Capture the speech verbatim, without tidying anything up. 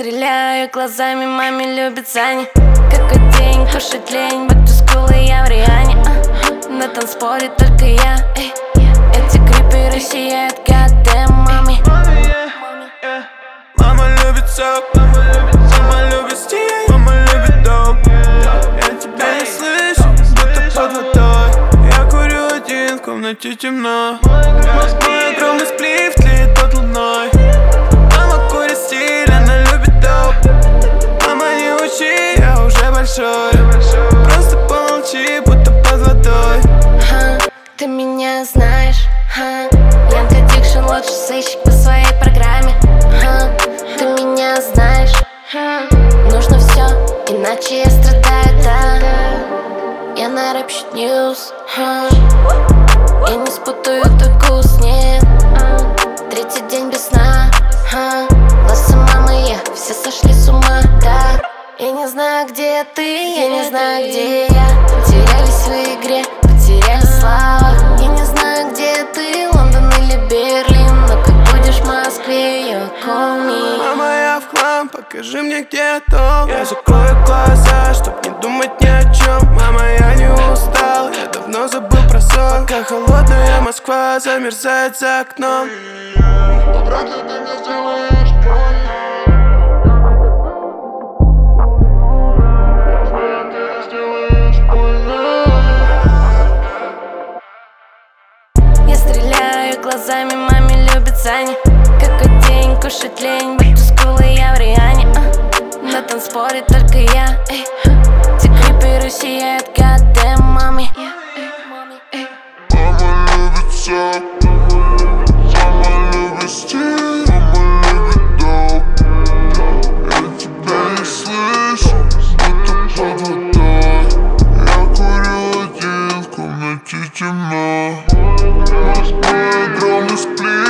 стреляю глазами, маме любит Сани. Какой день, кушать лень, back to school, и я в Риане. а, На танцполе только я. Эй. Эти крипы сияют, goddamn, маме. Мама любит сок, мама любит стиль, мама любит доп. Я тебя не слышу, будто под водой. Я курю один, в комнате темно. Мой огромный сплив тлеет под луной. Мама курит стиль, она любит доп. Мама, не учи, я уже большой. Просто помолчи, будто под водой. Ха, ты меня знаешь, ха. Янг Addiction, лучший сыщик по своей программе. Ха, ты меня знаешь, ха. Нужно все, иначе я страдаю, да. Я на рэп щит ньюс, ха. Я не спутаю твой вкус, нет. Третий день без сна, ха. Ласса, мама, я, все сошли с ума, да. Я не знаю, где ты, я не знаю, где я. Терялись в игре, потеряли славу. Я не знаю, где ты, Лондон или Берлин. Но как будешь в Москве, you call me. Мама, я в хлам, покажи мне, где то. Я закрою глаза, чтоб не думать ни о чем. Мама, я не устал, я давно забыл про сон. Пока холодная Москва замерзает за окном. Я стреляю глазами, маме любит Сани. Какой день, кушать лень, back to school, и я в Риане. а, На танцполе только я. Эй. Те крипы сияют, goddamn, маме. Мама любит сок, мама любит стиль, мама любит доп. Я тебя не слышу, будто под водой. Я курю один, в комнате темно. Мой огромный сплит